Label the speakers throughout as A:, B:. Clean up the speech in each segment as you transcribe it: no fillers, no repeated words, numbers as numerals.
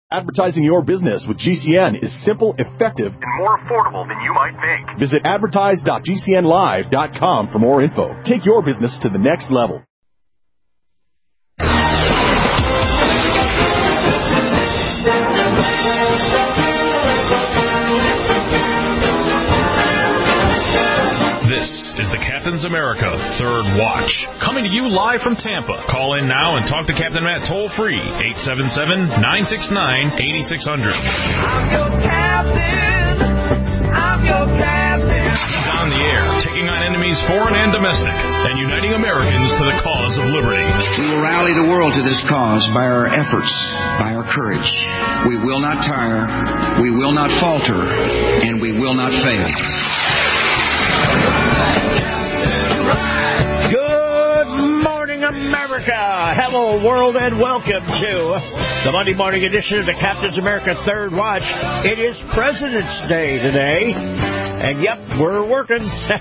A: Advertising your business with GCN is simple, effective, and more affordable than you might think. Visit advertise.gcnlive.com for more info. Take your business to the next level.
B: This is the Captain's America Third Watch, coming to you live from Tampa. Call in now and talk to Captain Matt toll-free, 877-969-8600.
C: I'm your captain. I'm your captain.
B: He's on the air, taking on enemies foreign and domestic, and uniting Americans to the cause of liberty.
D: We will rally the world to this cause by our efforts, by our courage. We will not tire, we will not falter, and we will not fail.
E: Good morning, America. Hello, world, and welcome to the Monday morning edition of the Captain's America Third Watch. It is President's Day today, and yep, we're working.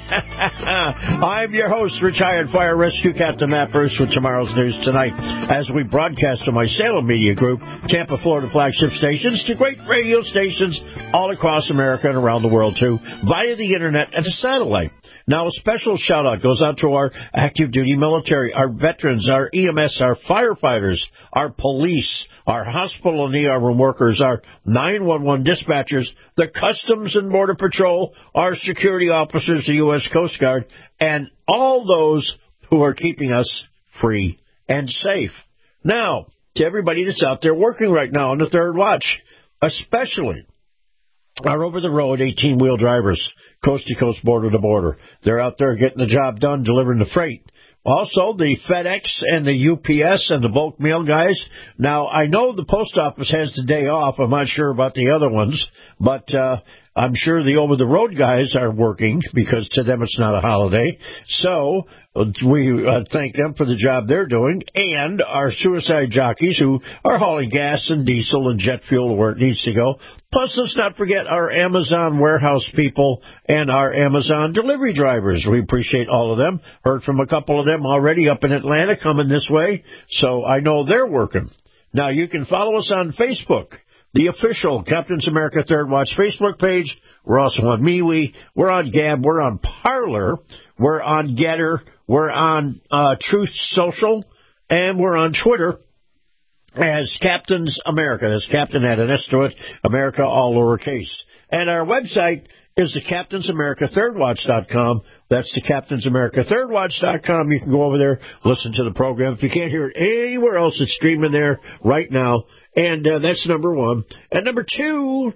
E: I'm your host, retired fire rescue Captain Matt Bruce, with tomorrow's news tonight, as we broadcast from my Salem Media Group, Tampa, Florida flagship stations, to great radio stations all across America and around the world, too, via the internet and the satellite. Now, a special shout-out goes out to our active-duty military, our veterans, our EMS, our firefighters, our police, our hospital and ER room workers, our 911 dispatchers, the Customs and Border Patrol, our security officers, the U.S. Coast Guard, and all those who are keeping us free and safe. Now, to everybody that's out there working right now on the Third Watch, especially our over-the-road 18-wheel drivers, coast-to-coast, border-to-border. They're out there getting the job done, delivering the freight. Also, the FedEx and the UPS and the bulk mail guys. Now, I know the post office has the day off. I'm not sure about the other ones, but I'm sure the over-the-road guys are working, because to them it's not a holiday. So we thank them for the job they're doing, and our suicide jockeys who are hauling gas and diesel and jet fuel where it needs to go. Plus, let's not forget our Amazon warehouse people and our Amazon delivery drivers. We appreciate all of them. Heard from a couple of them already up in Atlanta coming this way, so I know they're working. Now, you can follow us on Facebook, the official Captain's America Third Watch Facebook page. We're also on MeWe. We're on Gab. We're on Parler. We're on Getter. We're on Truth Social. And we're on Twitter as Captain's America. That's Captain add an S to it, America all lowercase. And our website is the CaptainsAmericaThirdWatch.com. That's the CaptainsAmericaThirdWatch.com. You can go over there, listen to the program. If you can't hear it anywhere else, it's streaming there right now. And that's number one. And number two,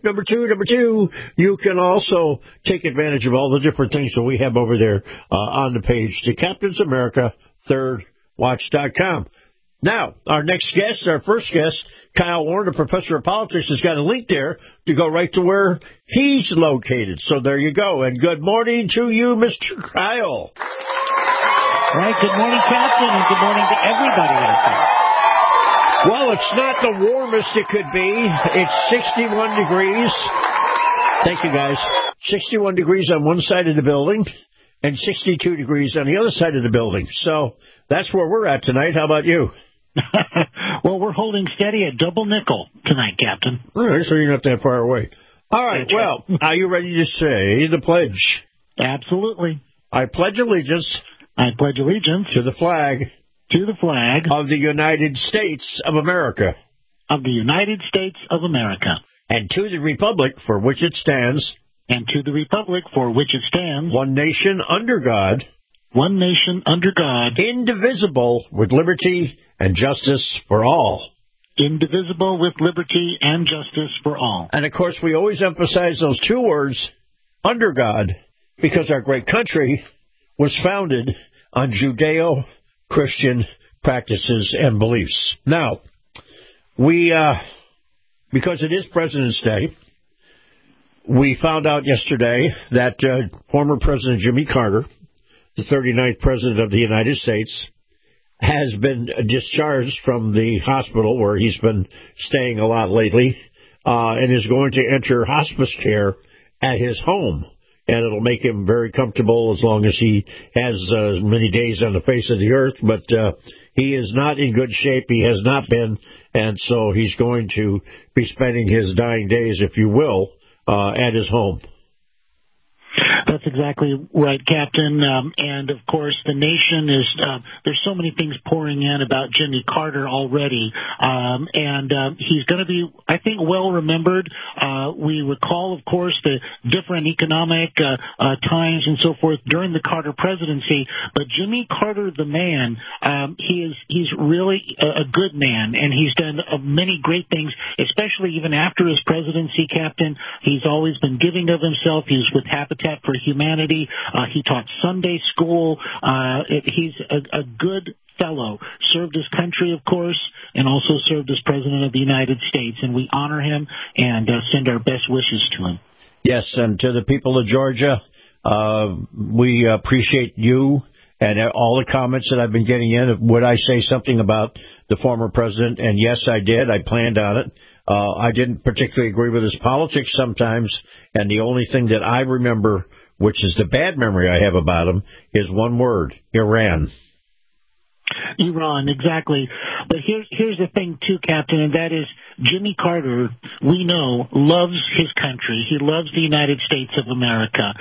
E: you can also take advantage of all the different things that we have over there on the page, the CaptainsAmericaThirdWatch.com. Now, our next guest, our first guest, Kyle Warren, a professor of politics, has got a link there to go right to where he's located. So there you go. And good morning to you, Mr. Kyle.
F: All right, good morning, Captain, and good morning to everybody out there.
E: Well, it's not the warmest it could be. It's 61 degrees. Thank you, guys. 61 degrees on one side of the building and 62 degrees on the other side of the building. So that's where we're at tonight. How about you?
F: Well, we're holding steady at double nickel tonight, Captain.
E: All right, so you're not that far away. All right, well, are you ready to say the pledge?
F: Absolutely.
E: I pledge allegiance.
F: I pledge allegiance.
E: To the flag.
F: To the flag.
E: Of the United States of America.
F: Of the United States of America.
E: And to the republic for which it stands.
F: And to the republic for which it stands.
E: One nation under God.
F: One nation under God.
E: Indivisible, with liberty and justice for all.
F: Indivisible, with liberty and justice for all.
E: And, of course, we always emphasize those two words, under God, because our great country was founded on Judeo-Christian practices and beliefs. Now, we, because it is President's Day, we found out yesterday that former President Jimmy Carter, the 39th President of the United States, has been discharged from the hospital where he's been staying a lot lately, and is going to enter hospice care at his home and it'll make him very comfortable as long as he has many days on the face of the earth. But he is not in good shape. He has not been, and so he's going to be spending his dying days, if you will, at his home.
F: That's exactly right, Captain. And, of course, the nation is there's so many things pouring in about Jimmy Carter already. And he's going to be, I think, well remembered. We recall, of course, the different economic times and so forth during the Carter presidency. But Jimmy Carter, the man, he's really a good man, and he's done many great things, especially even after his presidency, Captain. He's always been giving of himself. He's with Habitat for Humanity. He taught Sunday school. He's a good fellow. Served his country, of course, and also served as President of the United States. And we honor him and send our best wishes to him.
E: Yes, and to the people of Georgia, we appreciate you and all the comments that I've been getting in. Would I say something about the former president? And yes, I did. I planned on it. I didn't particularly agree with his politics sometimes, and the only thing that I remember, which is the bad memory I have about him, is one word: Iran.
F: Iran, exactly. But here's the thing, too, Captain, and that is Jimmy Carter, we know, loves his country. He loves the United States of America.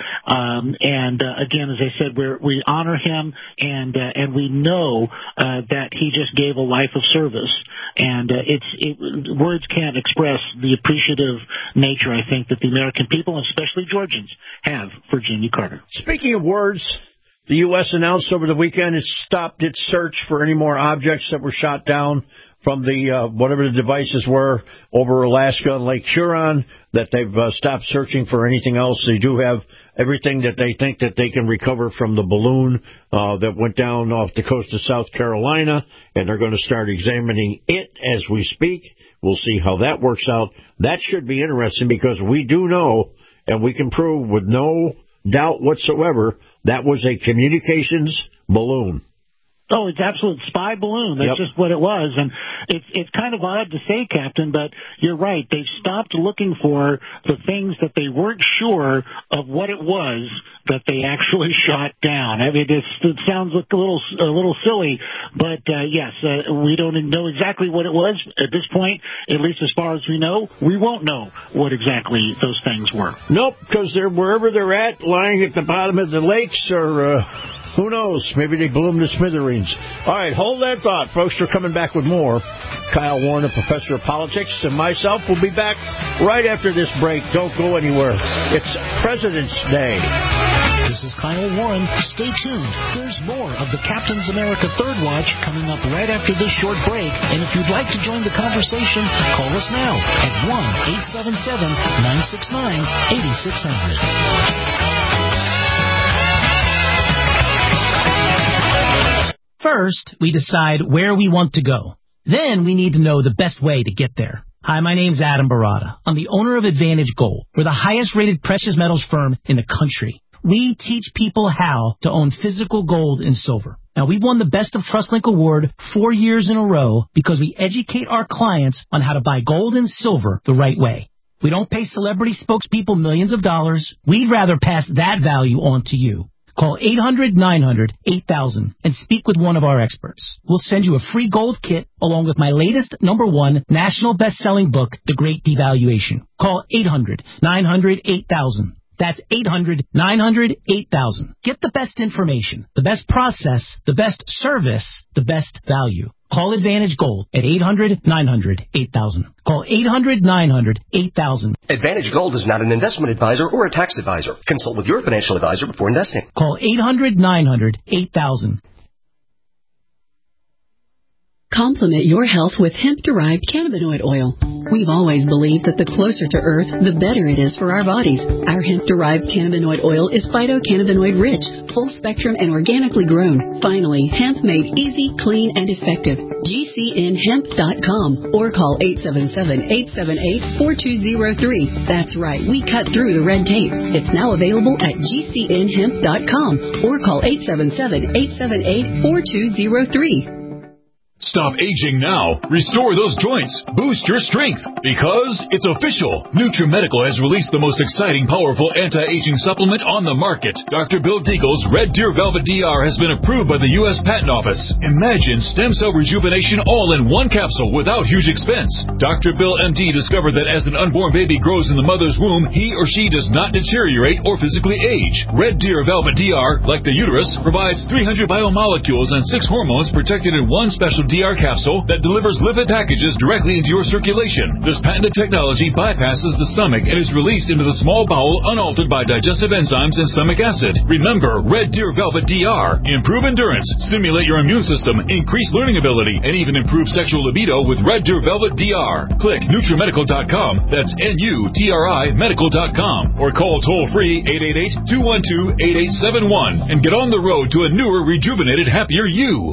F: Again, as I said, we honor him, and we know that he just gave a life of service. And words can't express the appreciative nature, I think, that the American people, and especially Georgians, have for Jimmy Carter.
E: Speaking of words, the U.S. announced over the weekend it stopped its search for any more objects that were shot down from the whatever the devices were over Alaska and Lake Huron, that they've stopped searching for anything else. They do have everything that they think that they can recover from the balloon that went down off the coast of South Carolina, and they're going to start examining it as we speak. We'll see how that works out. That should be interesting because we do know, and we can prove with no doubt whatsoever, that was a communications balloon.
F: Oh, it's absolute spy balloon. That's just what it was. And it's kind of odd to say, Captain, but you're right. They've stopped looking for the things that they weren't sure of what it was that they actually shot down. I mean, it sounds like a little silly, but yes, we don't know exactly what it was at this point. At least as far as we know, we won't know what exactly those things were.
E: Nope, because they're wherever they're at, lying at the bottom of the lakes or... who knows? Maybe they blew them to smithereens. All right, hold that thought, folks. We're coming back with more. Kyle Warren, a professor of politics, and myself will be back right after this break. Don't go anywhere. It's President's Day.
G: This is Kyle Warren. Stay tuned. There's more of the Captain's America Third Watch coming up right after this short break. And if you'd like to join the conversation, call us now at 1-877-969-8600.
H: First, we decide where we want to go. Then we need to know the best way to get there. Hi, my name's Adam Barada. I'm the owner of Advantage Gold. We're the highest-rated precious metals firm in the country. We teach people how to own physical gold and silver. Now, we've won the Best of TrustLink Award 4 years in a row because we educate our clients on how to buy gold and silver the right way. We don't pay celebrity spokespeople millions of dollars. We'd rather pass that value on to you. Call 800-900-8000 and speak with one of our experts. We'll send you a free gold kit along with my latest #1 national best-selling book, The Great Devaluation. Call 800-900-8000. That's 800-900-8000. Get the best information, the best process, the best service, the best value. Call Advantage Gold at 800-900-8000. Call 800-900-8000.
I: Advantage Gold is not an investment advisor or a tax advisor. Consult with your financial advisor before investing.
H: Call 800-900-8000.
J: Complement your health with hemp-derived cannabinoid oil. We've always believed that the closer to Earth, the better it is for our bodies. Our hemp-derived cannabinoid oil is phytocannabinoid-rich, full-spectrum, and organically grown. Finally, hemp made easy, clean, and effective. GCNhemp.com or call 877-878-4203. That's right, we cut through the red tape. It's now available at GCNhemp.com or call 877-878-4203.
A: Stop aging now. Restore those joints. Boost your strength. Because it's official. NutriMedical has released the most exciting, powerful anti-aging supplement on the market. Dr. Bill Deagle's Red Deer Velvet DR has been approved by the U.S. Patent Office. Imagine stem cell rejuvenation all in one capsule without huge expense. Dr. Bill MD discovered that as an unborn baby grows in the mother's womb, he or she does not deteriorate or physically age. Red Deer Velvet DR, like the uterus, provides 300 biomolecules and 6 hormones protected in one special DR capsule that delivers lipid packages directly into your circulation. This patented technology bypasses the stomach and is released into the small bowel unaltered by digestive enzymes and stomach acid. Remember, Red Deer Velvet DR. Improve endurance, stimulate your immune system, increase learning ability, and even improve sexual libido with Red Deer Velvet DR. Click NutriMedical.com, that's NUTRI Medical.com, or call toll-free 888-212-8871 and get on the road to a newer, rejuvenated, happier you.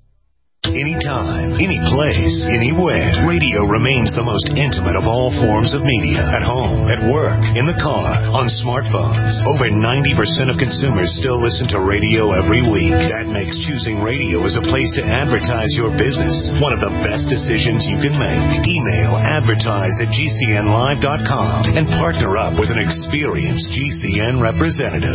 K: Anytime, any place, anywhere, radio remains the most intimate of all forms of media. At home, at work, in the car, on smartphones. Over 90% of consumers still listen to radio every week. That makes choosing radio as a place to advertise your business one of the best decisions you can make. Email advertise@gcnlive.com and partner up with an experienced GCN representative.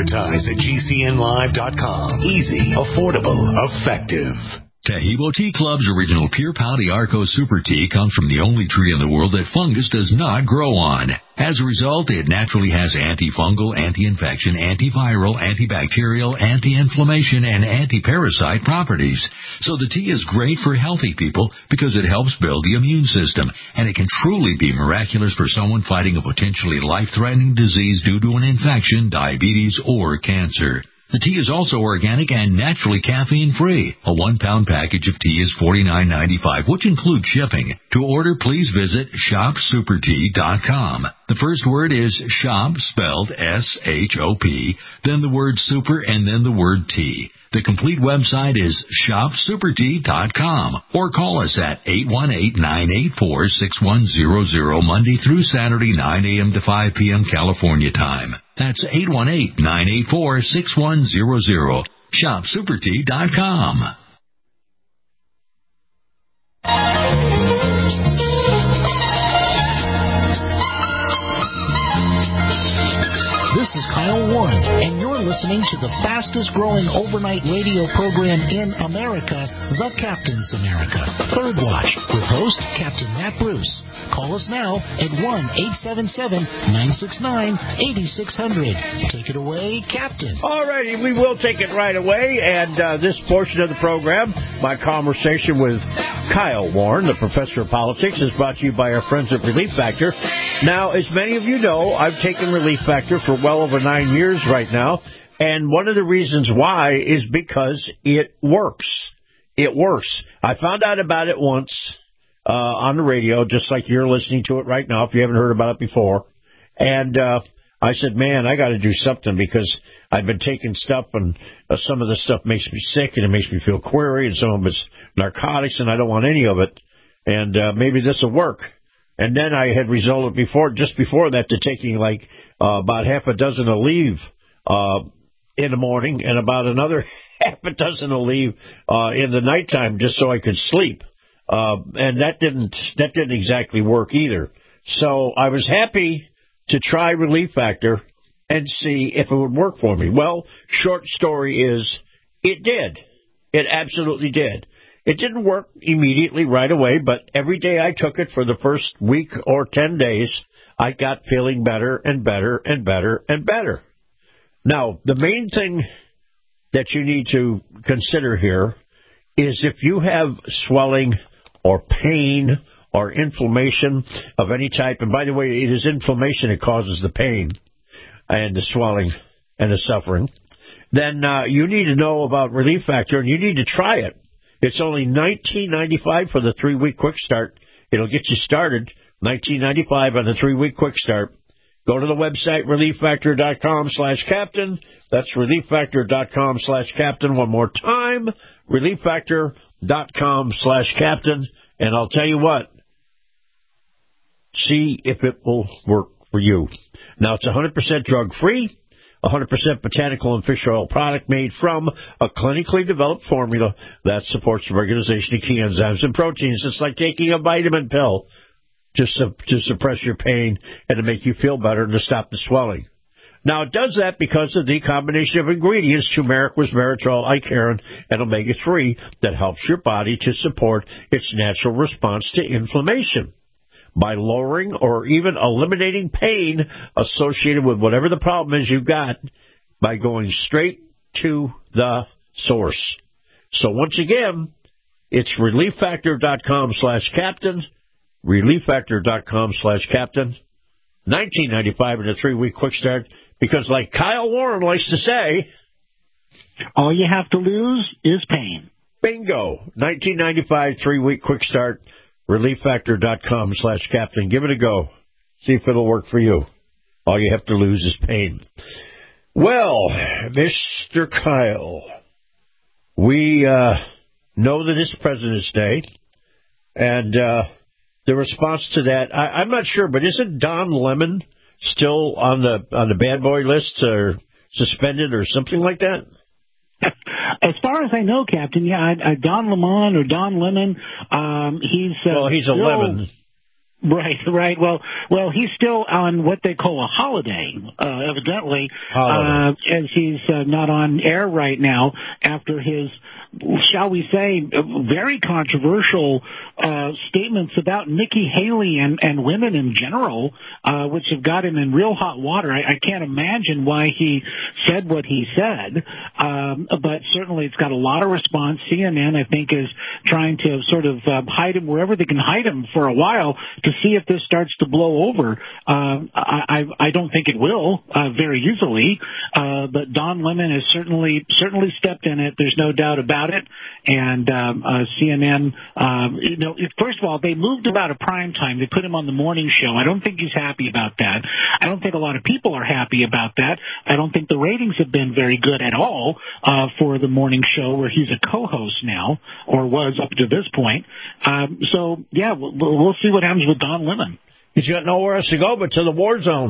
K: Advertise@gcnlive.com. Easy, affordable, effective.
L: Tahibo Tea Club's original Pure Pau d'Arco Super Tea comes from the only tree in the world that fungus does not grow on. As a result, it naturally has antifungal, anti-infection, antiviral, antibacterial, anti-inflammation, and anti-parasite properties. So the tea is great for healthy people because it helps build the immune system, and it can truly be miraculous for someone fighting a potentially life-threatening disease due to an infection, diabetes, or cancer. The tea is also organic and naturally caffeine-free. A 1-pound package of tea is $49.95, which includes shipping. To order, please visit shopsupertea.com. The first word is shop, spelled S-H-O-P, then the word super, and then the word tea. The complete website is shopsupertea.com, or call us at 818-984-6100 Monday through Saturday, 9 a.m. to 5 p.m. California time. That's 818-984-6100. shopsupertea.com.
G: This is Kyle Warren, and you're listening to the fastest growing overnight radio program in America, The Captain's America, Third Watch, with host Captain Matt Bruce. Call us now at 1-877-969-8600. Take it away, Captain.
E: All righty, we will take it right away. And this portion of the program, my conversation with Kyle Warren, the professor of politics, is brought to you by our friends at Relief Factor. Now, as many of you know, I've taken Relief Factor for well over 9 years right now. And one of the reasons why is because it works. It works. I found out about it once on the radio, just like you're listening to it right now, if you haven't heard about it before. And I said, man, I got to do something because I've been taking stuff, and some of the stuff makes me sick, and it makes me feel queasy, and some of it's narcotics, and I don't want any of it. And maybe this will work. And then I had resorted just before that to taking like about half a dozen of leave in the morning and about another half a dozen of leave in the nighttime just so I could sleep. And that didn't exactly work either. So I was happy to try Relief Factor and see if it would work for me. Well, short story is it did. It absolutely did. It didn't work immediately right away, but every day I took it for the first week or 10 days, I got feeling better and better and better and better. Now, the main thing that you need to consider here is if you have swelling or pain or inflammation of any type, and by the way, it is inflammation that causes the pain and the swelling and the suffering, then you need to know about Relief Factor, and you need to try it. It's only $19.95 for the 3-week quick start. It'll get you started, $19.95 on the 3-week quick start. Go to the website, relieffactor.com/captain. That's relieffactor.com/captain. One more time, relieffactor.com/captain. And I'll tell you what, see if it will work for you. Now, it's 100% drug-free. 100% botanical and fish oil product made from a clinically developed formula that supports the organization of key enzymes and proteins. It's like taking a vitamin pill just to suppress your pain and to make you feel better and to stop the swelling. Now, it does that because of the combination of ingredients, turmeric, resveratrol, Icariin, and omega-3, that helps your body to support its natural response to inflammation by lowering or even eliminating pain associated with whatever the problem is you've got by going straight to the source. So once again, it's ReliefFactor.com/Captain, ReliefFactor.com/Captain, $19.95 in a 3-week quick start, because like Kyle Warren likes to say,
F: all you have to lose is pain.
E: Bingo. $19.95 3-week quick start, ReliefFactor.com/Captain. Give it a go. See if it'll work for you. All you have to lose is pain. Well, Mr. Kyle, we know that it's President's Day, and the response to that, I'm not sure, but isn't Don Lemon still on the bad boy list or suspended or something like that?
F: As far as I know, Captain, Don Lemon or Don Lemon, he's
E: he's a lemon.
F: Right. Well, he's still on what they call a holiday, evidently, as he's not on air right now after his, shall we say, very controversial statements about Nikki Haley and women in general, which have got him in real hot water. I can't imagine why he said what he said, but certainly it's got a lot of response. CNN, I think, is trying to sort of hide him wherever they can hide him for a while to see if this starts to blow over. I don't think it will very easily, but Don Lemon has certainly stepped in it. There's no doubt about it. And CNN, first of all, they moved him out of prime time. They put him on the morning show. I don't think he's happy about that. I don't think a lot of people are happy about that. I don't think the ratings have been very good at all for the morning show, where he's a co-host now, or was up to this point. So, yeah, we'll see what happens with Don Lemon.
E: He's got nowhere else to go but to the war zone.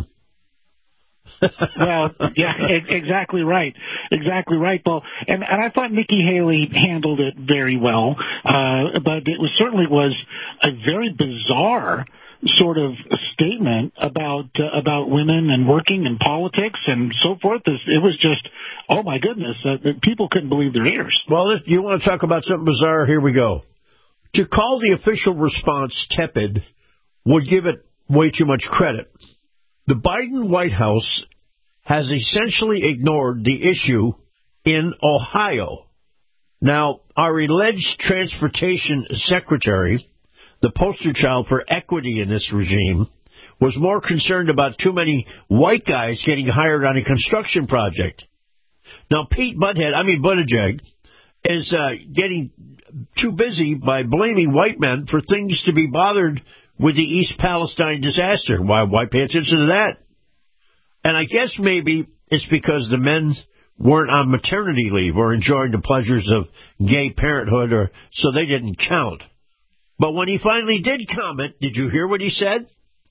F: Well, yeah, exactly right. Well, and I thought Nikki Haley handled it very well, but it certainly was a very bizarre sort of statement about women and working and politics and so forth. It was just, oh my goodness, people couldn't believe their ears.
E: Well, you want to talk about something bizarre? Here we go. To call the official response tepid would give it way too much credit. The Biden White House has essentially ignored the issue in Ohio. Now, our alleged transportation secretary, the poster child for equity in this regime, was more concerned about too many white guys getting hired on a construction project. Now, Buttigieg, is getting too busy by blaming white men for things to be bothered with the East Palestine disaster. Why pay attention to that? And I guess maybe it's because the men weren't on maternity leave or enjoying the pleasures of gay parenthood, or so they didn't count. But when he finally did comment, did you hear what he said?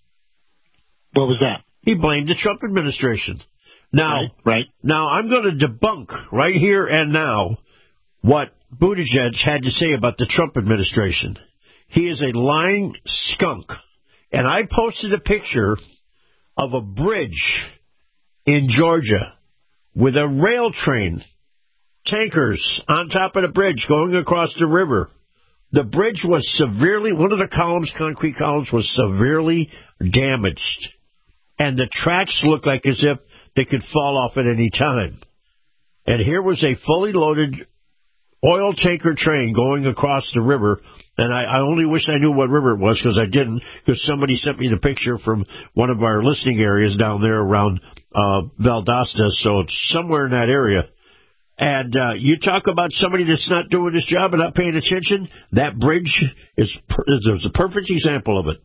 F: What was that?
E: He blamed the Trump administration. Now,
F: right.
E: Now I'm going to debunk right here and now what Buttigieg had to say about the Trump administration. He is a lying skunk. And I posted a picture of a bridge in Georgia with a rail train, tankers on top of the bridge going across the river. The bridge was one of the concrete columns was severely damaged. And the tracks looked like as if they could fall off at any time. And here was a fully loaded oil tanker train going across the river. And I only wish I knew what river it was, because I didn't, because somebody sent me the picture from one of our listening areas down there around Valdosta, so it's somewhere in that area. And you talk about somebody that's not doing his job and not paying attention, that bridge is a perfect example of it.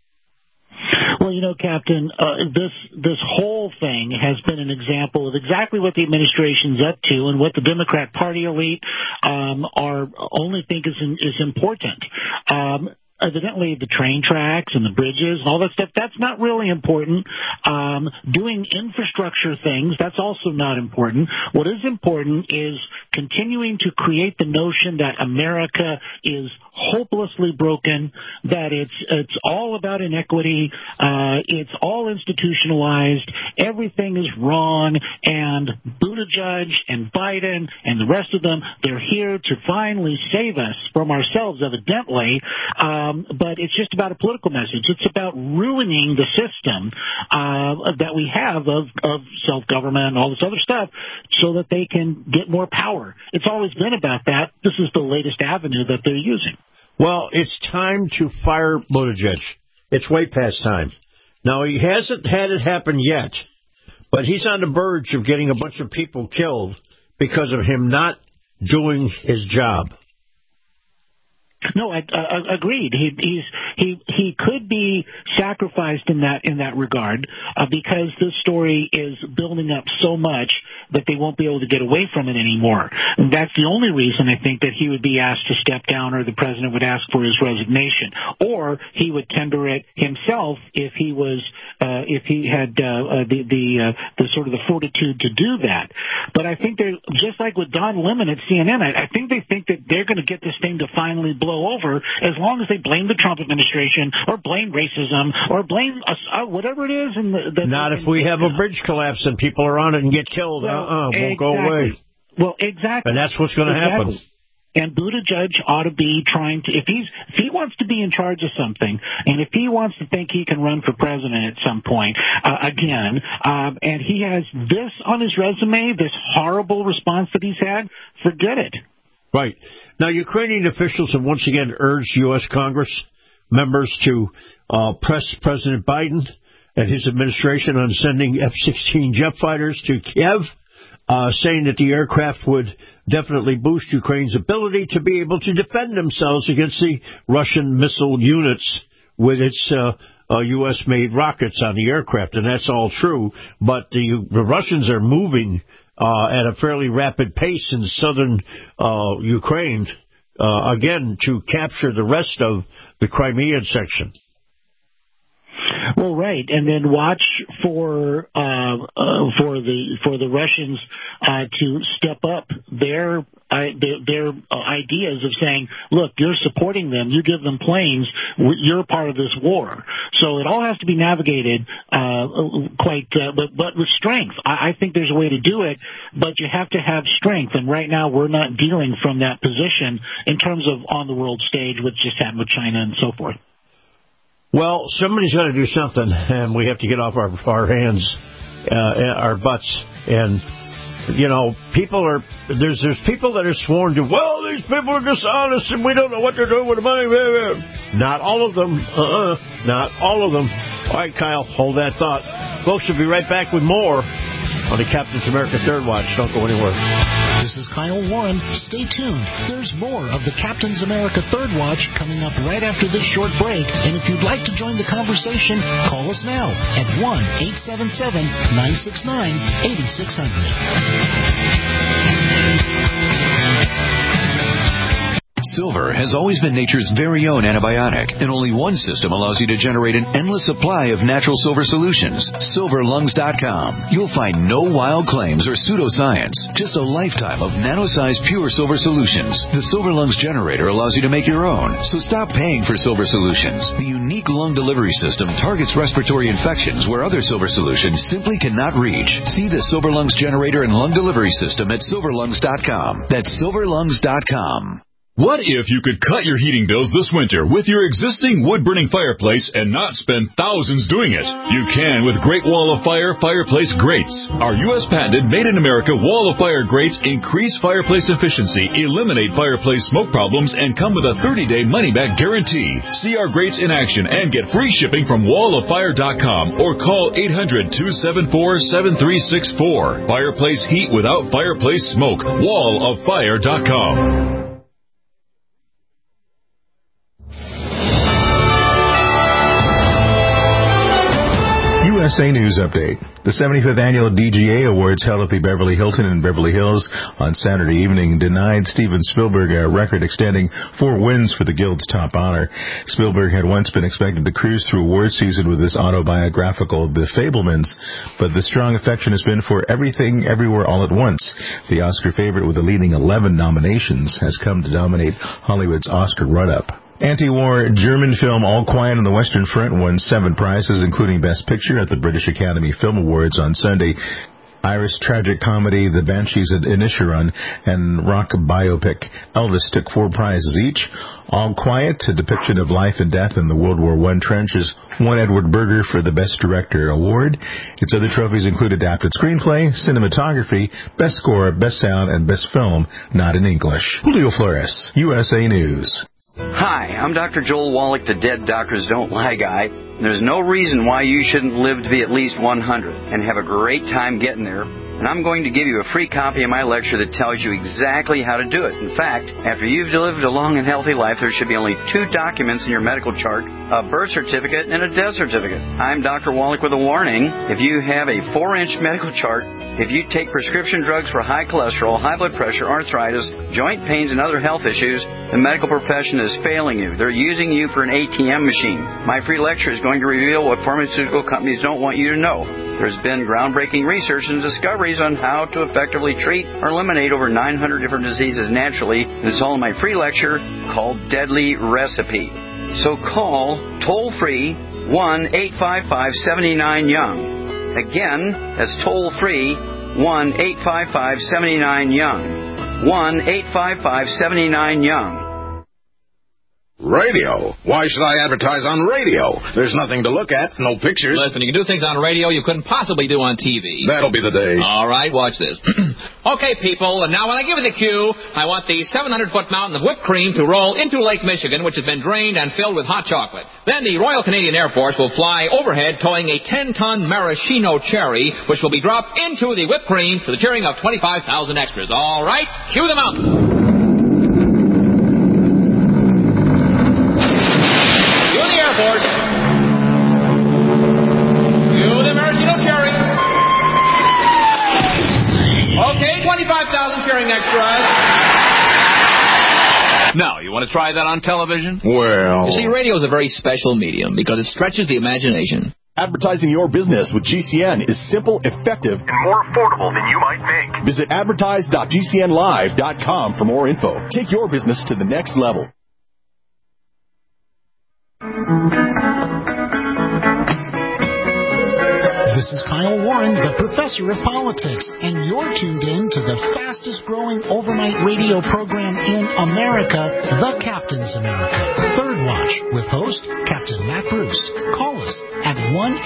F: Well, Captain, this whole thing has been an example of exactly what the administration's up to and what the Democrat Party elite only think is important. evidently the train tracks and the bridges and all that stuff, that's not really important. Doing infrastructure things, that's also not important. What is important is continuing to create the notion that America is hopelessly broken, that it's all about inequity, it's all institutionalized, everything is wrong, and Buttigieg and Biden and the rest of them, they're here to finally save us from ourselves, evidently, but it's just about a political message. It's about ruining the system that we have of self-government and all this other stuff so that they can get more power. It's always been about that. This is the latest avenue that they're using.
E: Well, it's time to fire Buttigieg. It's way past time. Now, he hasn't had it happen yet, but he's on the verge of getting a bunch of people killed because of him not doing his job.
F: No, I agreed. He could be sacrificed in that regard because this story is building up so much that they won't be able to get away from it anymore. And that's the only reason I think that he would be asked to step down, or the president would ask for his resignation, or he would tender it himself if he had the sort of the fortitude to do that. But I think they're just like with Don Lemon at CNN. I think they think that they're going to get this thing to finally blow over as long as they blame the Trump administration or blame racism or blame whatever it is.
E: Not if we have a bridge collapse and people are on it and get killed. Won't go away.
F: Well, exactly.
E: And that's what's going to happen.
F: And Buttigieg ought to be trying to, if he wants to be in charge of something, and if he wants to think he can run for president at some point, again, and he has this on his resume, this horrible response that he's had, forget it.
E: Right. Now, Ukrainian officials have once again urged U.S. Congress members to press President Biden and his administration on sending F-16 jet fighters to Kiev, saying that the aircraft would definitely boost Ukraine's ability to be able to defend themselves against the Russian missile units with its U.S.-made rockets on the aircraft. And that's all true. But the Russians are moving at a fairly rapid pace in southern Ukraine, again, to capture the rest of the Crimean section.
F: Well, right, and then watch for the Russians to step up their ideas of saying, look, you're supporting them, you give them planes, you're part of this war. So it all has to be navigated but with strength. I think there's a way to do it, but you have to have strength. And right now we're not dealing from that position in terms of on the world stage, which just happened with China and so forth.
E: Well, somebody's got to do something, and we have to get off our hands, our butts, and there's people that are sworn to, well, these people are dishonest and we don't know what they're doing with the money. Not all of them. Not all of them. All right, Kyle, hold that thought. Folks, we'll be right back with more on the Captain's America Third Watch. Don't go anywhere.
G: This is Kyle Warren. Stay tuned. There's more of the Captain's America Third Watch coming up right after this short break. And if you'd like to join the conversation, call us now at 1-877-969-8600.
L: Silver has always been nature's very own antibiotic, and only one system allows you to generate an endless supply of natural silver solutions. SilverLungs.com. You'll find no wild claims or pseudoscience, just a lifetime of nano-sized pure silver solutions. The Silver Lungs generator allows you to make your own, so stop paying for silver solutions. The unique lung delivery system targets respiratory infections where other silver solutions simply cannot reach. See the Silver Lungs generator and lung delivery system at SilverLungs.com. That's SilverLungs.com.
A: What if you could cut your heating bills this winter with your existing wood-burning fireplace and not spend thousands doing it? You can with Great Wall of Fire fireplace grates. Our U.S. patented made-in-America Wall of Fire grates increase fireplace efficiency, eliminate fireplace smoke problems, and come with a 30-day money-back guarantee. See our grates in action and get free shipping from walloffire.com or call 800-274-7364. Fireplace heat without fireplace smoke. walloffire.com.
M: USA News Update. The 75th Annual DGA Awards held at the Beverly Hilton in Beverly Hills on Saturday evening denied Steven Spielberg a record extending 4 wins for the Guild's top honor. Spielberg had once been expected to cruise through award season with his autobiographical The Fabelmans, but the strong affection has been for Everything, Everywhere, All at Once. The Oscar favorite with a leading 11 nominations has come to dominate Hollywood's Oscar run-up. Anti-war German film All Quiet on the Western Front won 7 prizes, including Best Picture at the British Academy Film Awards on Sunday. Irish tragic comedy The Banshees of Inisherin and rock biopic Elvis took 4 prizes each. All Quiet, a depiction of life and death in the World War I trenches, won Edward Berger for the Best Director award. Its other trophies include Adapted Screenplay, Cinematography, Best Score, Best Sound, and Best Film, not in English. Julio Flores, USA News.
D: Hi, I'm Dr. Joel Wallach, the Dead Doctors Don't Lie guy. There's no reason why you shouldn't live to be at least 100 and have a great time getting there. And I'm going to give you a free copy of my lecture that tells you exactly how to do it. In fact, after you've lived a long and healthy life, there should be only 2 documents in your medical chart, a birth certificate and a death certificate. I'm Dr. Wallach with a warning. If you have a 4-inch medical chart, if you take prescription drugs for high cholesterol, high blood pressure, arthritis, joint pains, and other health issues, the medical profession is failing you. They're using you for an ATM machine. My free lecture is going to reveal what pharmaceutical companies don't want you to know. There's been groundbreaking research and discoveries on how to effectively treat or eliminate over 900 different diseases naturally. And it's all in my free lecture called Deadly Recipe. So call toll-free 1-855-79-YOUNG. Again, that's toll-free 1-855-79-YOUNG. 1-855-79-YOUNG.
N: Radio? Why should I advertise on radio? There's nothing to look at, no pictures.
O: Listen, you can do things on radio you couldn't possibly do on TV.
N: That'll be the day.
O: All right, watch this. Okay, people, and now when I give you the cue, I want the 700-foot mountain of whipped cream to roll into Lake Michigan, which has been drained and filled with hot chocolate. Then the Royal Canadian Air Force will fly overhead towing a 10-ton maraschino cherry, which will be dropped into the whipped cream for the cheering of 25,000 extras. All right, cue the mountain. Okay, 25,000 cheering extras. Now, you want to try that on television?
N: Well...
O: You see, radio is a very special medium because it stretches the imagination.
P: Advertising your business with GCN is simple, effective, and more affordable than you might think. Visit advertise.gcnlive.com for more info. Take your business to the next level.
G: This is Kyle Warren, the Professor of Politics, and you're tuned in to the fastest-growing overnight radio program in America, The Captain's America. Third Watch, with host Captain Matt Bruce. Call us at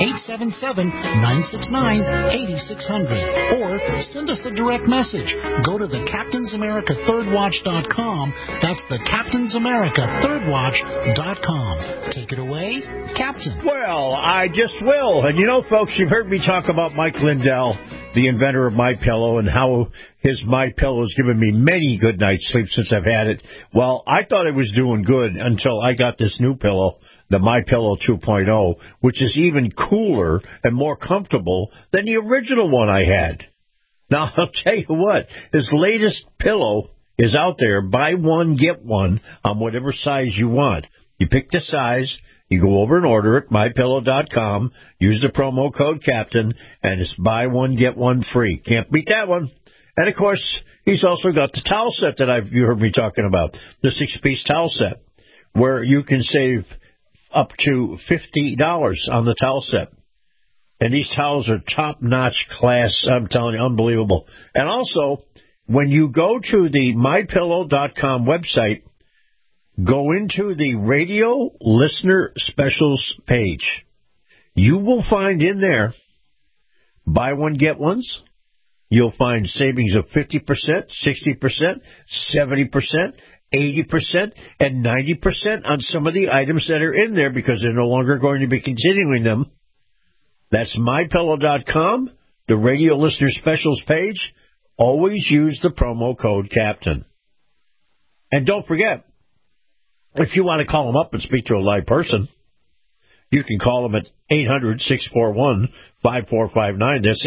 G: 1-877-969-8600, or send us a direct message. Go to thecaptainsamerica3rdwatch.com. That's thecaptainsamerica3rdwatch.com. Take it away, Captain.
E: Well, I just will. And you know, folks, you've heard me talk about Mike Lindell, the inventor of MyPillow, and how his MyPillow has given me many good nights' sleep since I've had it. Well, I thought it was doing good until I got this new pillow, the MyPillow 2.0, which is even cooler and more comfortable than the original one I had. Now, I'll tell you what, his latest pillow is out there. Buy one, get one on whatever size you want. You pick the size, you go over and order it, MyPillow.com, use the promo code CAPTAIN, and it's buy one, get one free. Can't beat that one. And, of course, he's also got the towel set that you heard me talking about, the 6-piece towel set, where you can save up to $50 on the towel set. And these towels are top-notch class, I'm telling you, unbelievable. And also, when you go to the MyPillow.com website, go into the radio listener specials page. You will find in there buy one, get ones. You'll find savings of 50%, 60%, 70%, 80%, and 90% on some of the items that are in there because they're no longer going to be continuing them. That's MyPillow.com, the radio listener specials page. Always use the promo code CAPTAIN. And don't forget, if you want to call them up and speak to a live person, You can call them at 800-641-5459. That's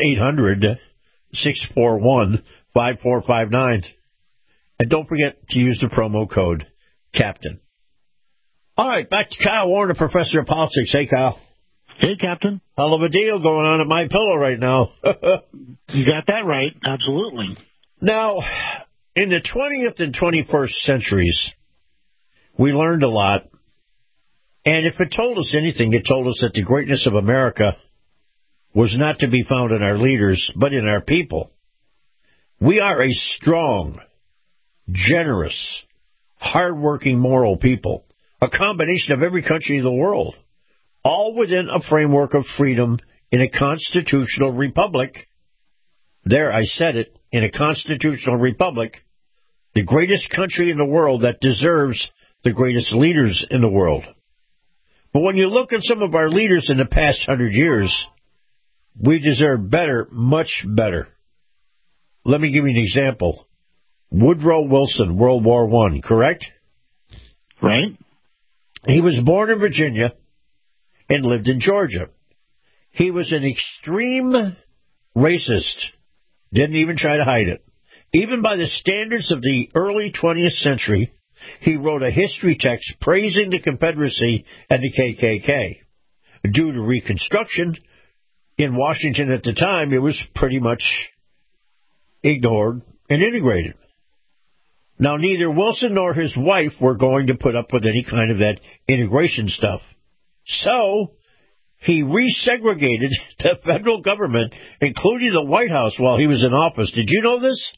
E: 800-641-5459. And don't forget to use the promo code CAPTAIN. All right, back to Kyle Warner, Professor of Politics. Hey, Kyle.
F: Hey, Captain.
E: Hell of a deal going on at My Pillow right now.
F: You got that right. Absolutely.
E: Now, in the 20th and 21st centuries, we learned a lot. And if it told us anything, it told us that the greatness of America was not to be found in our leaders, but in our people. We are a strong, generous, hardworking, moral people, a combination of every country in the world, all within a framework of freedom in a constitutional republic. There, I said it, in a constitutional republic, the greatest country in the world that deserves the greatest leaders in the world. But when you look at some of our leaders in the past 100 years, we deserve better, much better. Let me give you an example. Woodrow Wilson, World War I, correct?
F: Right.
E: He was born in Virginia and lived in Georgia. He was an extreme racist. Didn't even try to hide it. Even by the standards of the early 20th century, he wrote a history text praising the Confederacy and the KKK. Due to Reconstruction, in Washington at the time, it was pretty much ignored and integrated. Now, neither Wilson nor his wife were going to put up with any kind of that integration stuff. So, he resegregated the federal government, including the White House, while he was in office. Did you know this?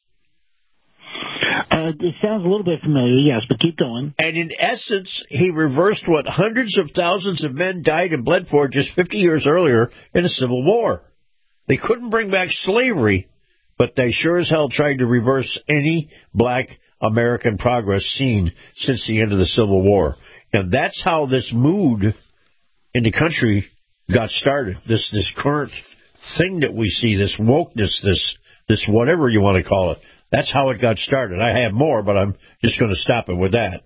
F: It sounds a little bit familiar, yes, but keep going.
E: And in essence, he reversed what hundreds of thousands of men died and bled for just 50 years earlier in the Civil War. They couldn't bring back slavery, but they sure as hell tried to reverse any black American progress seen since the end of the Civil War. And that's how this mood in the country got started, this current thing that we see, this wokeness, this whatever you want to call it. That's how it got started. I have more, but I'm just going to stop it with that.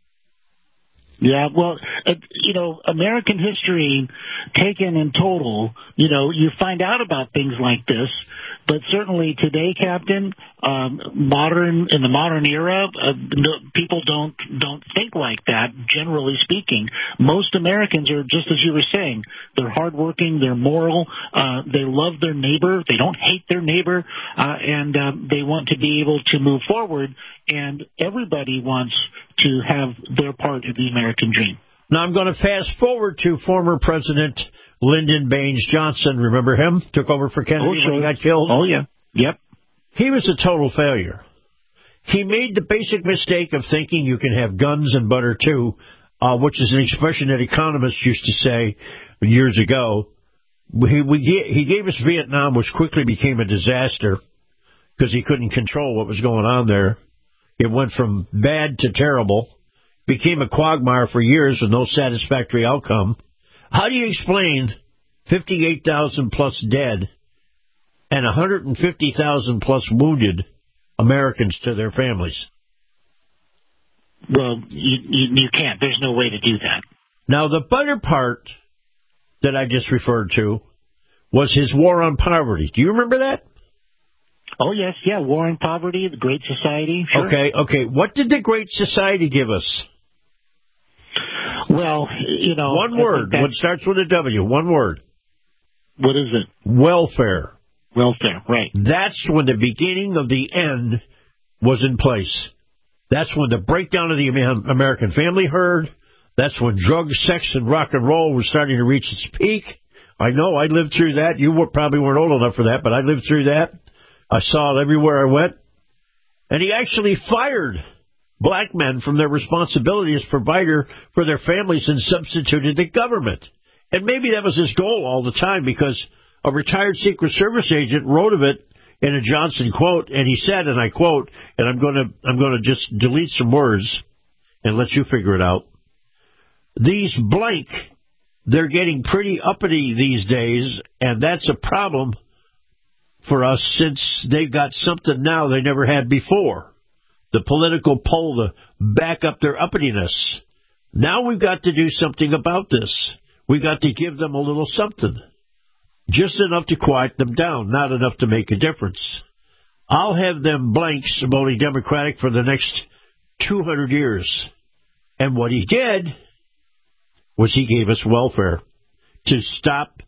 F: Yeah, well, American history taken in total, you find out about things like this, but certainly today, Captain, in the modern era, people don't think like that, generally speaking. Most Americans are, just as you were saying, they're hardworking, they're moral, they love their neighbor, they don't hate their neighbor, and they want to be able to move forward, and everybody wants to have their part of the American dream.
E: Now I'm going to fast forward to former President Lyndon Baines Johnson. Remember him? Took over for Kennedy when he got killed?
F: Oh, yeah. Yep.
E: He was a total failure. He made the basic mistake of thinking you can have guns and butter too, which is an expression that economists used to say years ago. He gave us Vietnam, which quickly became a disaster because he couldn't control what was going on there. It went from bad to terrible, became a quagmire for years with no satisfactory outcome. How do you explain 58,000 plus dead and 150,000 plus wounded Americans to their families?
F: Well, you can't. There's no way to do that.
E: Now, the butter part that I just referred to was his war on poverty. Do you remember that?
F: Oh, yes, yeah, War on Poverty, the Great Society. Sure.
E: Okay. What did the Great Society give us?
F: Well,
E: one word. What starts with a W? One word.
F: What is it?
E: Welfare.
F: Welfare, right.
E: That's when the beginning of the end was in place. That's when the breakdown of the American family herd. That's when drugs, sex, and rock and roll were starting to reach its peak. I know, I lived through that. You probably weren't old enough for that, but I lived through that. I saw it everywhere I went. And he actually fired black men from their responsibility as provider for their families and substituted the government. And maybe that was his goal all the time, because a retired Secret Service agent wrote of it in a Johnson quote, and he said, and I quote, and I'm going to just delete some words and let you figure it out. These blank, they're getting pretty uppity these days, and that's a problem for us since they've got something now they never had before. The political pull to back up their uppityness. Now we've got to do something about this. We got to give them a little something. Just enough to quiet them down, not enough to make a difference. I'll have them blanks voting Democratic for the next 200 years. And what he did was he gave us welfare to stop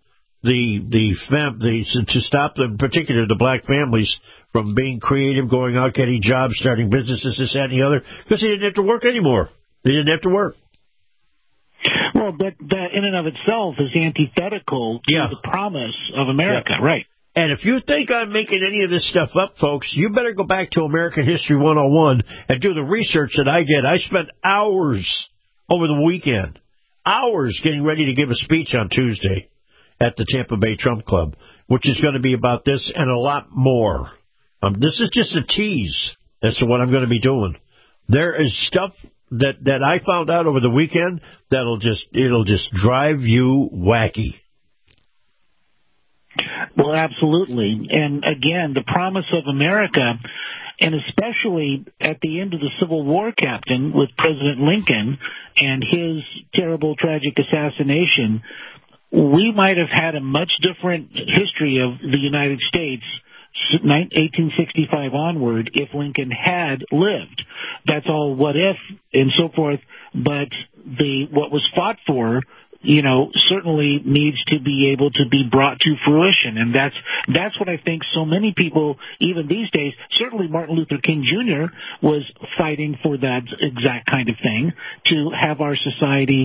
E: to stop in particular the black families from being creative, going out, getting jobs, starting businesses, this, that, and the other, because they didn't have to work anymore. They didn't have to work.
F: Well, but that in and of itself is antithetical to the promise of America, right?
E: And if you think I'm making any of this stuff up, folks, you better go back to American History 101 and do the research that I did. I spent hours over the weekend, hours getting ready to give a speech on Tuesday at the Tampa Bay Trump Club, which is going to be about this and a lot more. This is just a tease as to what I'm going to be doing. There is stuff that I found out over the weekend it'll just drive you wacky.
F: Well, absolutely. And again, the promise of America, and especially at the end of the Civil War, Captain, with President Lincoln and his terrible, tragic assassination, we might have had a much different history of the United States 1865 onward if Lincoln had lived. That's all what if and so forth, but what was fought for, certainly needs to be able to be brought to fruition. And that's what I think so many people, even these days, certainly Martin Luther King Jr. was fighting for that exact kind of thing, to have our society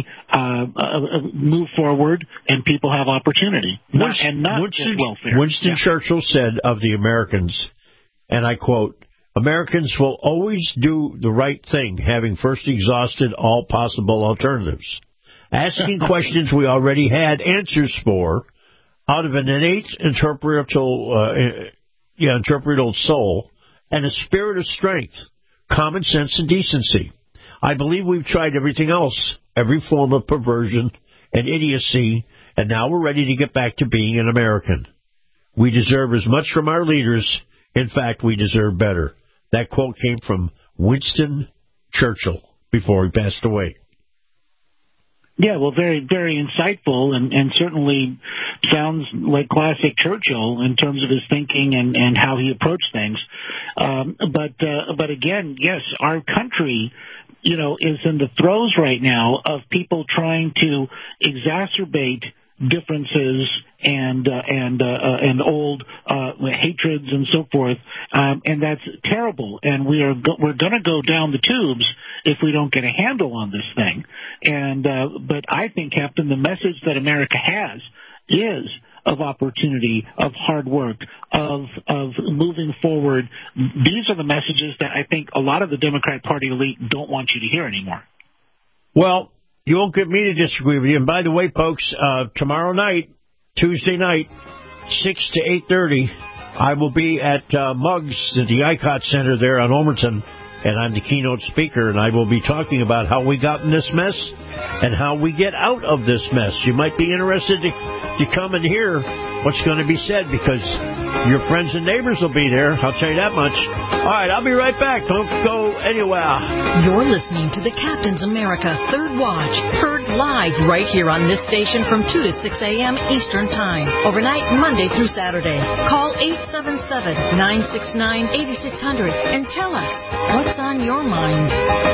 F: move forward and people have opportunity, not just welfare.
E: Winston Churchill said of the Americans, and I quote, "Americans will always do the right thing, having first exhausted all possible alternatives. Asking questions we already had answers for, out of an innate interpretive soul and a spirit of strength, common sense, and decency. I believe we've tried everything else, every form of perversion and idiocy, and now we're ready to get back to being an American. We deserve as much from our leaders. In fact, we deserve better." That quote came from Winston Churchill before he passed away.
F: Yeah, well, very, very insightful, and certainly sounds like classic Churchill in terms of his thinking and how he approached things. But again, yes, our country, is in the throes right now of people trying to exacerbate differences and old hatreds and so forth, and that's terrible. And we're going to go down the tubes if we don't get a handle on this thing. And but I think, Captain, the message that America has is of opportunity, of hard work, of moving forward. These are the messages that I think a lot of the Democrat Party elite don't want you to hear anymore.
E: Well, you won't get me to disagree with you. And by the way, folks, tomorrow night, Tuesday night, 6 to 8:30, I will be at Muggs at the ICOT Center there on Omerton, and I'm the keynote speaker, and I will be talking about how we got in this mess and how we get out of this mess. You might be interested to come and hear what's going to be said, because your friends and neighbors will be there. I'll tell you that much. All right, I'll be right back. Don't go anywhere.
Q: You're listening to the Captain's America Third Watch, heard live right here on this station from 2 to 6 a.m. Eastern Time, overnight Monday through Saturday. Call 877-969-8600 and tell us what's on your mind.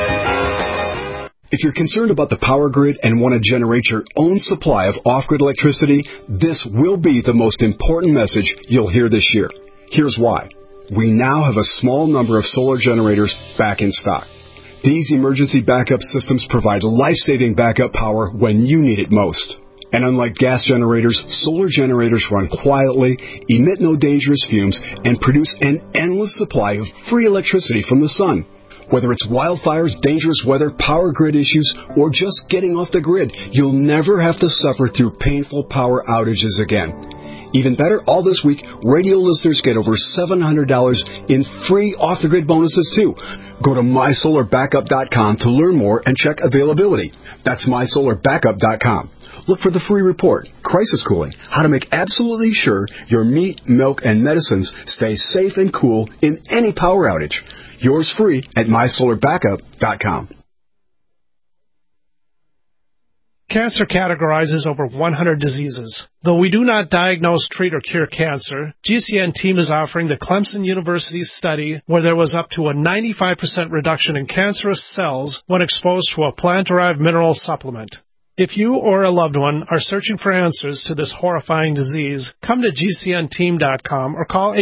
R: If you're concerned about the power grid and want to generate your own supply of off-grid electricity, this will be the most important message you'll hear this year. Here's why. We now have a small number of solar generators back in stock. These emergency backup systems provide life-saving backup power when you need it most. And unlike gas generators, solar generators run quietly, emit no dangerous fumes, and produce an endless supply of free electricity from the sun. Whether it's wildfires, dangerous weather, power grid issues, or just getting off the grid, you'll never have to suffer through painful power outages again. Even better, all this week, radio listeners get over $700 in free off-the-grid bonuses, too. Go to MySolarBackup.com to learn more and check availability. That's MySolarBackup.com. Look for the free report, Crisis Cooling, how to make absolutely sure your meat, milk, and medicines stay safe and cool in any power outage. Yours free at MySolarBackup.com.
S: Cancer categorizes over 100 diseases. Though we do not diagnose, treat, or cure cancer, GCN team is offering the Clemson University study where there was up to a 95% reduction in cancerous cells when exposed to a plant-derived mineral supplement. If you or a loved one are searching for answers to this horrifying disease, come to GCNteam.com or call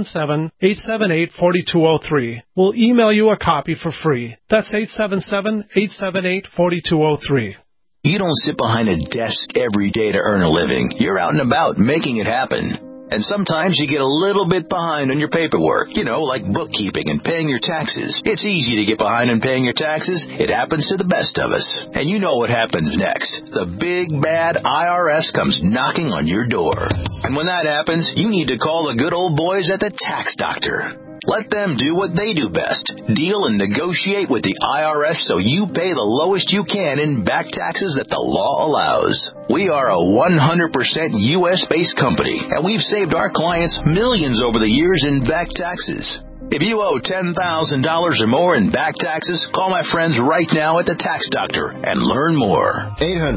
S: 877-878-4203. We'll email you a copy for free. That's 877-878-4203.
T: You don't sit behind a desk every day to earn a living. You're out and about making it happen. And sometimes you get a little bit behind on your paperwork, like bookkeeping and paying your taxes. It's easy to get behind on paying your taxes. It happens to the best of us. And you know what happens next. The big, bad IRS comes knocking on your door. And when that happens, you need to call the good old boys at the Tax Doctor. Let them do what they do best. Deal and negotiate with the IRS so you pay the lowest you can in back taxes that the law allows. We are a 100% U.S.-based company, and we've saved our clients millions over the years in back taxes. If you owe $10,000 or more in back taxes, call my friends right now at the Tax Doctor and learn more.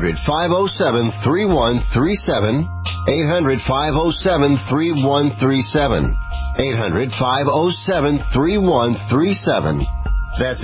U: 800-507-3137. 800-507-3137. 800-507-3137. That's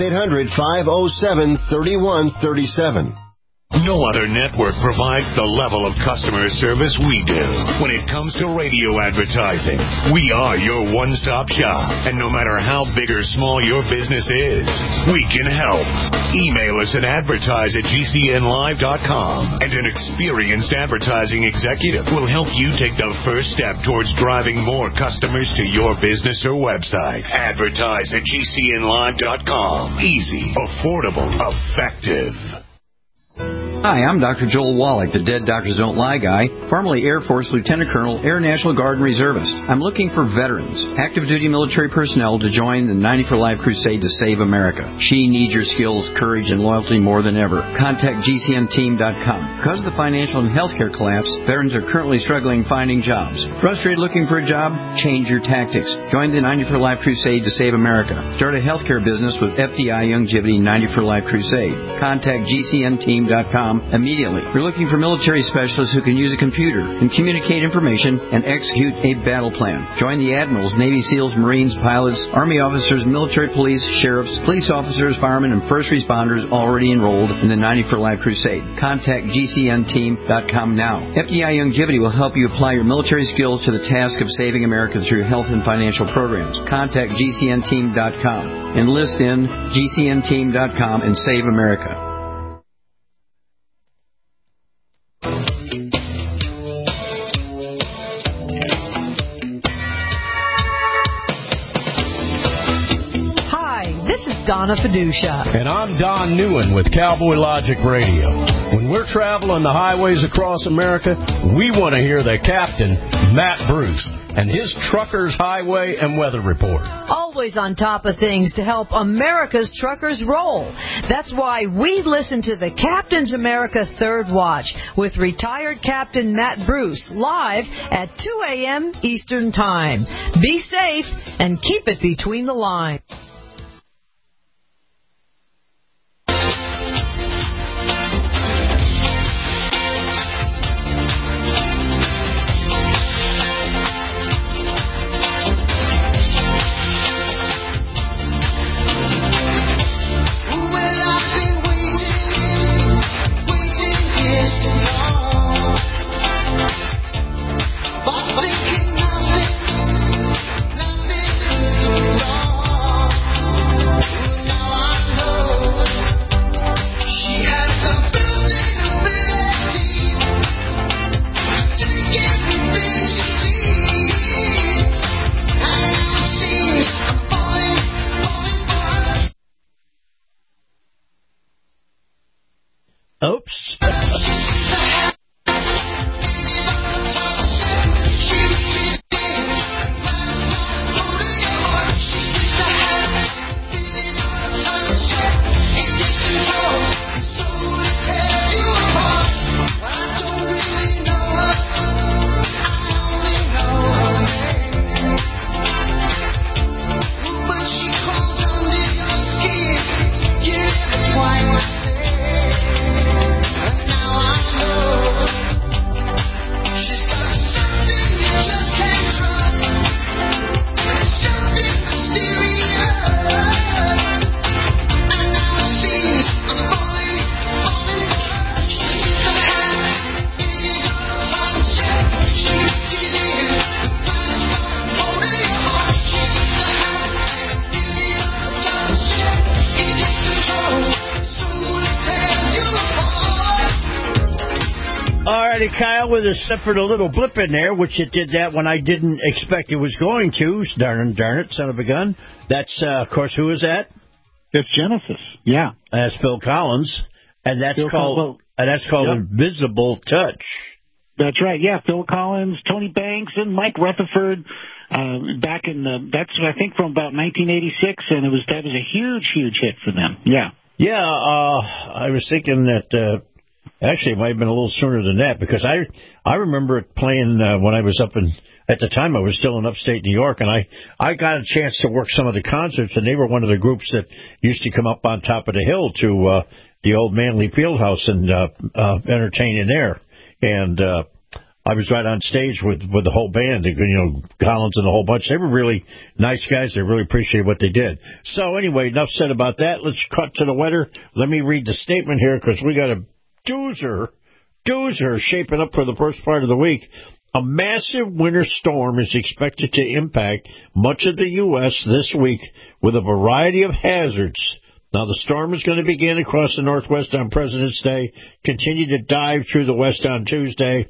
U: 800-507-3137.
K: No other network provides the level of customer service we do. When it comes to radio advertising, we are your one-stop shop. And no matter how big or small your business is, we can help. Email us at advertise@gcnlive.com, and an experienced advertising executive will help you take the first step towards driving more customers to your business or website. Advertise@gcnlive.com. Easy, affordable, effective.
D: Hi, I'm Dr. Joel Wallach, the Dead Doctors Don't Lie guy, formerly Air Force Lieutenant Colonel, Air National Guard and Reservist. I'm looking for veterans, active duty military personnel to join the 90 for Life crusade to save America. She needs your skills, courage, and loyalty more than ever. Contact GCNteam.com. Because of the financial and healthcare collapse, veterans are currently struggling finding jobs. Frustrated looking for a job? Change your tactics. Join the 90 for Life crusade to save America. Start a healthcare business with FDI Youngevity 90 for Life crusade. Contact GCNteam.com immediately. We're looking for military specialists who can use a computer and communicate information and execute a battle plan. Join the admirals, Navy SEALs, Marines, pilots, Army officers, military police, sheriffs, police officers, firemen, and first responders already enrolled in the 90 for Life crusade. Contact GCNteam.com now. FDI Youngevity will help you apply your military skills to the task of saving America through health and financial programs. Contact GCNteam.com. Enlist in GCNteam.com and save America.
V: Donna Fiducia.
W: And I'm Don Newen with Cowboy Logic Radio. When we're traveling the highways across America, we want to hear the captain, Matt Bruce, and his Truckers Highway and Weather Report.
V: Always on top of things to help America's truckers roll. That's why we listen to the Captain's America Third Watch with retired Captain Matt Bruce live at 2 a.m. Eastern Time. Be safe and keep it between the lines.
C: But thinking nothing, nothing could go wrong.
E: Kyle, with us suffered a little blip in there, which it did that when I didn't expect it was going to. Darn it, son of a gun. That's, of course, who is that?
F: It's Genesis. Yeah.
E: That's Phil Collins, and that's
F: Phil
E: called Invisible Touch.
F: That's right. Yeah, Phil Collins, Tony Banks, and Mike Rutherford. Back in that's I think from about 1986, and that was a huge hit for them. Yeah.
E: Yeah, I was thinking that. Actually, it might have been a little sooner than that, because I remember it playing when I was up at the time I was still in upstate New York, and I got a chance to work some of the concerts, and they were one of the groups that used to come up on top of the hill to the old Manley Fieldhouse and entertain in there. And I was right on stage with the whole band, Collins and the whole bunch. They were really nice guys. They really appreciated what they did. So anyway, enough said about that. Let's cut to the weather. Let me read the statement here, because we got a doozer shaping up for the first part of the week. A massive winter storm is expected to impact much of the U.S. this week with a variety of hazards. Now, the storm is going to begin across the Northwest on President's Day, continue to dive through the West on Tuesday.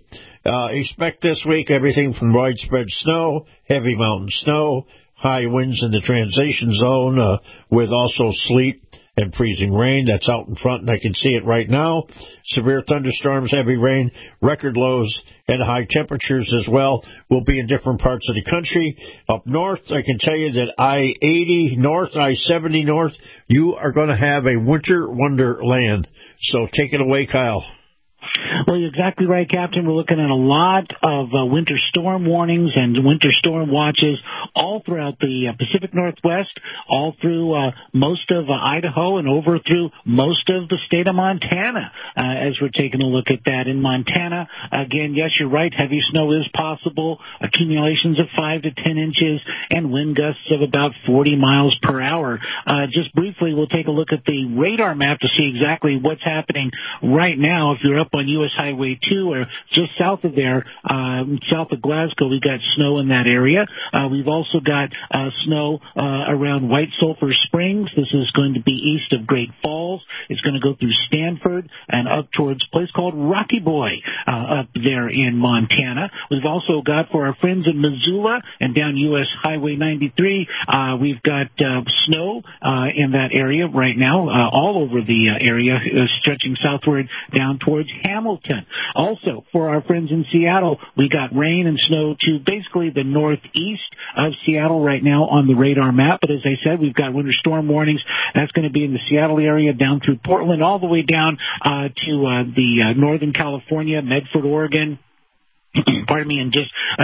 E: Expect this week everything from widespread snow, heavy mountain snow, high winds in the transition zone, with also sleet and freezing rain. That's out in front, and I can see it right now. Severe thunderstorms, heavy rain, record lows, and high temperatures as well will be in different parts of the country. Up north, I can tell you that I-80 north, I-70 north, you are going to have a winter wonderland. So take it away, Kyle.
F: Well, you're exactly right, Captain. We're looking at a lot of winter storm warnings and winter storm watches all throughout the Pacific Northwest, all through most of Idaho, and over through most of the state of Montana, as we're taking a look at that. In Montana, again, yes, you're right, heavy snow is possible, accumulations of 5 to 10 inches, and wind gusts of about 40 miles per hour. Just briefly, we'll take a look at the radar map to see exactly what's happening right now. If you're up on U.S. Highway 2 or just south of there, south of Glasgow, we got snow in that area. We've also got snow around White Sulphur Springs. This is going to be east of Great Falls. It's going to go through Stanford and up towards a place called Rocky Boy up there in Montana. We've also got, for our friends in Missoula and down U.S. Highway 93, we've got snow in that area right now, all over the area, stretching southward down towards Hamilton. Also, for our friends in Seattle, we got rain and snow to basically the northeast of Seattle right now on the radar map. But as I said, we've got winter storm warnings. That's going to be in the Seattle area, down through Portland, all the way down to the Northern California, Medford, Oregon. Pardon me, and just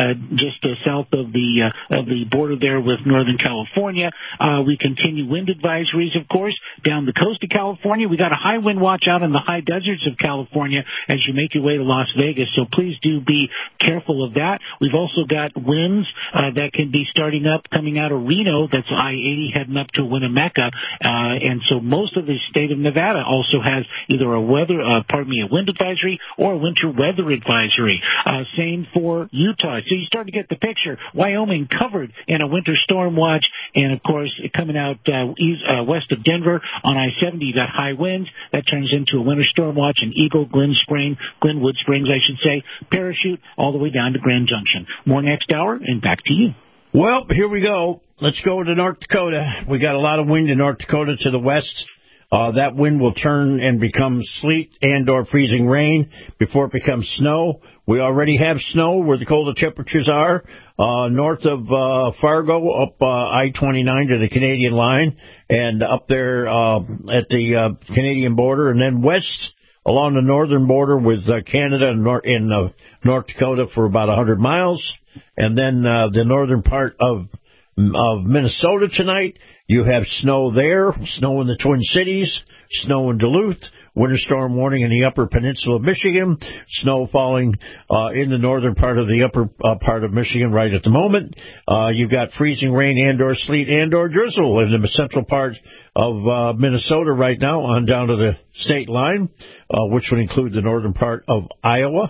F: south of the border there with Northern California. We continue wind advisories, of course, down the coast of California. We got a high wind watch out in the high deserts of California as you make your way to Las Vegas, so please do be careful of that. We've also got winds that can be starting up coming out of Reno. That's I-80 heading up to Winnemucca, and so most of the state of Nevada also has either a wind advisory or a winter weather advisory. Same for Utah. So you start to get the picture. Wyoming covered in a winter storm watch, and of course, coming out west of Denver on I-70, you got high winds. That turns into a winter storm watch in Eagle, Glenwood Springs, I should say, Parachute, all the way down to Grand Junction. More next hour, and back to you.
E: Well, here we go. Let's go to North Dakota. We got a lot of wind in North Dakota to the west. That wind will turn and become sleet and or freezing rain before it becomes snow. We already have snow where the colder temperatures are, north of Fargo, up I-29 to the Canadian line, and up there at the Canadian border, and then west along the northern border with Canada and North Dakota for about 100 miles, and then the northern part of Minnesota tonight. You have snow there, snow in the Twin Cities, snow in Duluth, winter storm warning in the upper peninsula of Michigan, snow falling in the northern part of the upper part of Michigan right at the moment. You've got freezing rain and or sleet and or drizzle in the central part of Minnesota right now on down to the state line, which would include the northern part of Iowa.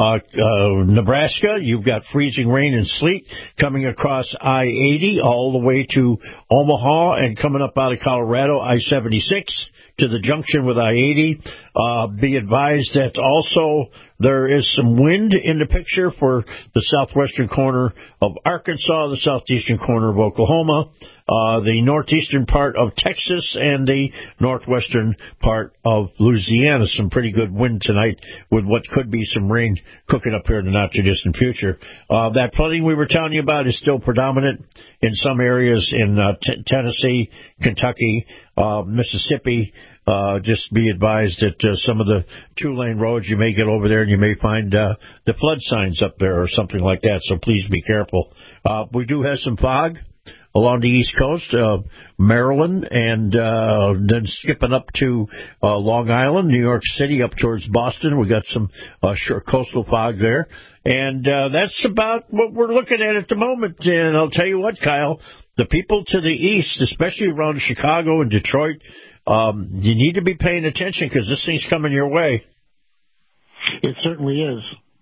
E: Nebraska, you've got freezing rain and sleet coming across I-80 all the way to Omaha and coming up out of Colorado, I-76. to the junction with I-80. Be advised that also there is some wind in the picture for the southwestern corner of Arkansas, the southeastern corner of Oklahoma, the northeastern part of Texas, and the northwestern part of Louisiana. Some pretty good wind tonight with what could be some rain cooking up here in the not-too-distant future. That flooding we were telling you about is still predominant in some areas in Tennessee, Kentucky, Mississippi. Just be advised that some of the two-lane roads, you may get over there and you may find the flood signs up there or something like that, so please be careful. We do have some fog along the East Coast, Maryland, and then skipping up to Long Island, New York City, up towards Boston. We got some coastal fog there. And that's about what we're looking at the moment. And I'll tell you what, Kyle, the people to the east, especially around Chicago and Detroit, you need to be paying attention because this thing's coming your way.
F: It certainly is.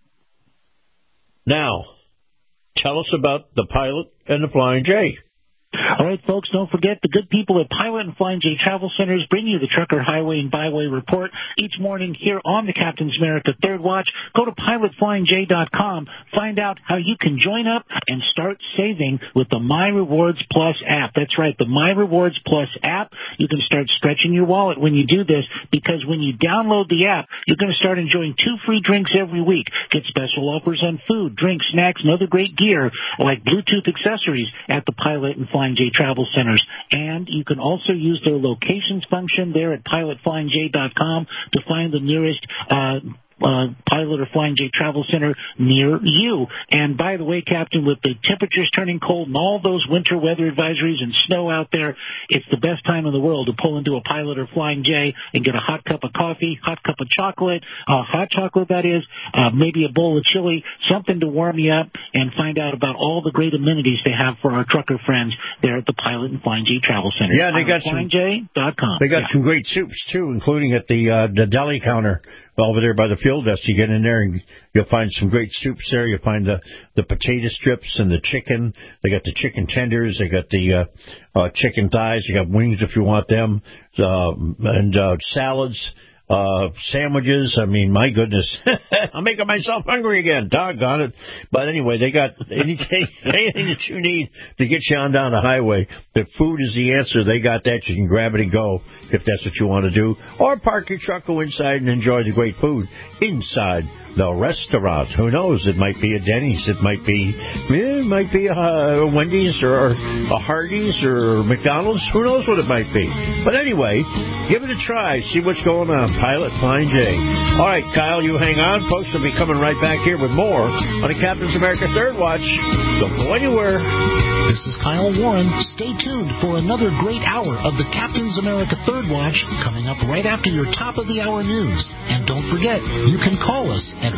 E: Now, tell us about the Pilot and the Flying J.
F: All right, folks, don't forget the good people at Pilot and Flying J Travel Centers bring you the Trucker Highway and Byway Report each morning here on the Captain's America Third Watch. Go to pilotflyingj.com. Find out how you can join up and start saving with the My Rewards Plus app. That's right, the My Rewards Plus app. You can start stretching your wallet when you do this because when you download the app, you're going to start enjoying 2 free drinks every week. Get special offers on food, drinks, snacks, and other great gear like Bluetooth accessories at the Pilot and Flying J Travel Centers. And you can also use their locations function there at pilotflyingj.com to find the nearest Pilot or Flying J Travel Center near you. And by the way, Captain, with the temperatures turning cold and all those winter weather advisories and snow out there, it's the best time in the world to pull into a Pilot or Flying J and get a hot cup of coffee, hot cup of chocolate, hot chocolate that is, maybe a bowl of chili, something to warm you up, and find out about all the great amenities they have for our trucker friends there at the Pilot and Flying J Travel Center.
E: Yeah, they got
F: FlyingJ.com.
E: They got some great soups too, including at the deli counter over there by the field desk. You get in there and you'll find some great soups there. You'll find the potato strips and the chicken. They got the chicken tenders. They got the chicken thighs. They got wings if you want them, and salads. Sandwiches. I mean, my goodness. I'm making myself hungry again. Doggone it. But anyway, they got anything that you need to get you on down the highway. If food is the answer, they got that. You can grab it and go if that's what you want to do. Or park your truck, go inside and enjoy the great food inside the restaurant. Who knows? It might be a Denny's. It might be a Wendy's or a Hardee's or McDonald's. Who knows what it might be? But anyway, give it a try. See what's going on. Pilot Flying J. All right, Kyle, you hang on. Folks will be coming right back here with more on the Captain's America Third Watch. Don't go anywhere.
G: This is Kyle Warren. Stay tuned for another great hour of the Captain's America Third Watch coming up right after your top-of-the-hour news. And don't forget, you can call us at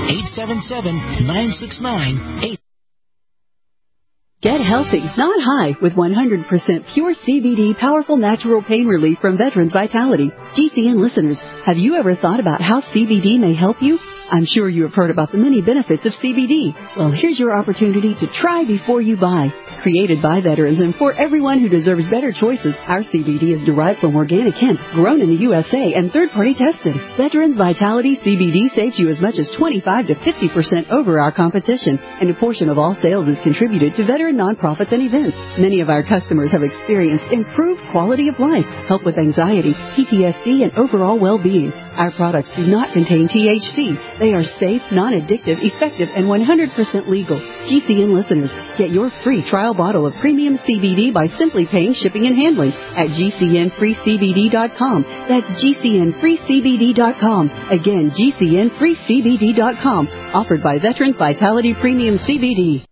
G: 1-877-969-8.
J: Get healthy, not high, with 100% pure CBD powerful natural pain relief from Veterans Vitality. GCN listeners, have you ever thought about how CBD may help you? I'm sure you have heard about the many benefits of CBD. Well, here's your opportunity to try before you buy. Created by veterans and for everyone who deserves better choices, our CBD is derived from organic hemp, grown in the USA and third-party tested. Veterans Vitality CBD saves you as much as 25 to 50% over our competition, and a portion of all sales is contributed to veteran nonprofits and events. Many of our customers have experienced improved quality of life, help with anxiety, PTSD, and overall well-being. Our products do not contain THC. They are safe, non-addictive, effective, and 100% legal. GCN listeners, get your free trial bottle of premium CBD by simply paying shipping and handling at GCNFreeCBD.com. That's GCNFreeCBD.com. Again, GCNFreeCBD.com. Offered by Veterans Vitality Premium CBD.